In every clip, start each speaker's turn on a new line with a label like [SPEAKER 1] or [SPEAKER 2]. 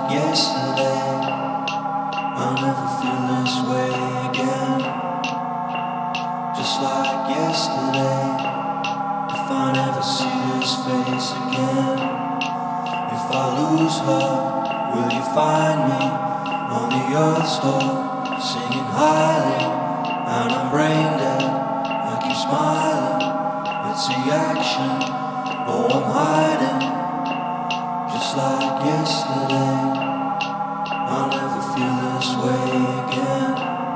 [SPEAKER 1] yesterday. I'll never feel this way again. Just like yesterday. If I never see this face again, if I lose her, will you find me on the earth's door, singing highly, and I'm brain dead. I keep smiling, it's the action. Oh, I'm hiding, just like yesterday. I'll never feel this way again.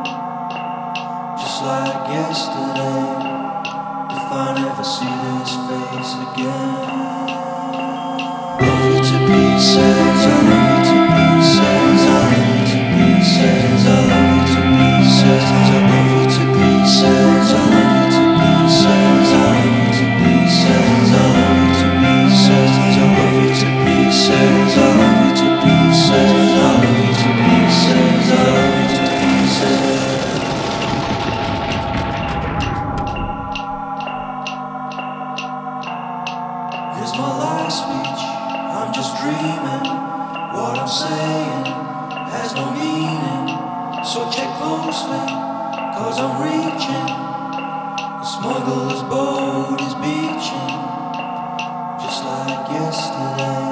[SPEAKER 1] Just like yesterday. If I never see this face again. Love you to pieces, I love you to pieces, I love you to pieces, I love you to pieces, I love you to pieces, I love you to pieces, I love you to pieces, I love you to pieces, I love you to pieces, I love you to pieces, I love you to pieces, I love you to pieces. Here's my last speech, I'm just dreaming. What I'm saying has no meaning. So check closely, cause I'm reaching. The smuggler's boat is beaching, just like yesterday.